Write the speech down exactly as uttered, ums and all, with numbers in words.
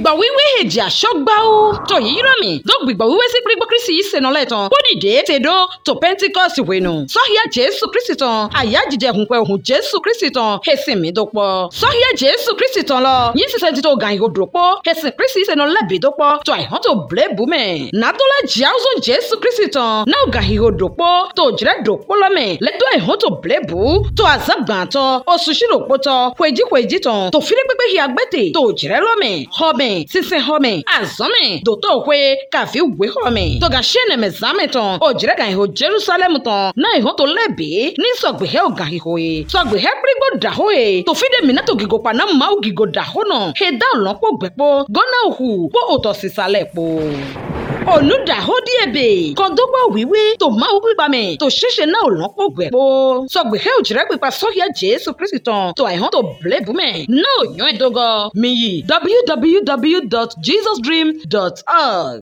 gbìgbà wíwé èjì àṣọgbáwó tó yí rọmi tó gbìgbà wíwé sí pírígbó kristi yìí sẹnà lẹ́tàn ó dìde tèdó tó pentikọ́sì wẹ̀nu sọ́híà jésù kristi tán àyà jíjẹ hùnpẹ̀ hùn jésù kristi tán èsì mi dọ́pọ̀ sọ́híà jésù kristi tán lọ yín sísẹ́ ti tó gàn ìhò dòpọ̀ èsì kristi sẹnà lẹ́bì dọ́pọ̀ tó àìhàn tó blé bùmẹ̀ nàdọ́lá jáwùzọ jésù kristi tán náà gàn ìhò dòpọ̀ tó jìrẹ́ dòpọ̀ lọ́mẹ̀ lẹ́dọ̀ àìhàn tó blé bù tó àzàgbàn tán oṣù ṣìlòpọ̀ tán kwèjì kwèjì tán tó fílẹ̀ pípé hi agbẹ́tẹ̀ tó jìrẹ́ lọ́mẹ̀ họ́mẹ̀ sísẹ́ họ́mẹ̀ àzọ́mẹ̀ dòtó hwe kàfi wé họ́mẹ̀ tó gà ṣẹ́nẹ̀ mẹ́zàmẹ̀ tán ó jìrẹ́ gàn ìhò jerusalem tán náà ìhàn tó lẹ́bì ní sọ̀gbẹ̀hẹ́ ògàn ìhò yìí sọ̀gbẹ̀hẹ́ pírígbó dàhó yìí tó fídẹ̀ mìíràn tó gígò paná máa gígò dàhó náà ẹ̀dá ọ̀lọ́pọ̀ gbẹ̀pọ̀ gọ́nà òhù pọ̀ òtọ̀ sísàlẹ̀ pọ̀ onudaho diebe kọdọgba wíwí tó máa wíwá mi tó ṣẹṣẹ náà lọ́pọ̀ gbẹ̀pọ̀ sọgbẹ̀hẹ́ òjìrẹ́ pípa sọ́híà jésù kristi tán tó àìhàn tó blébù mẹ́ náà yàn ẹ̀dọ́gọ́ mi yìí w w w dot jesus dream dot org.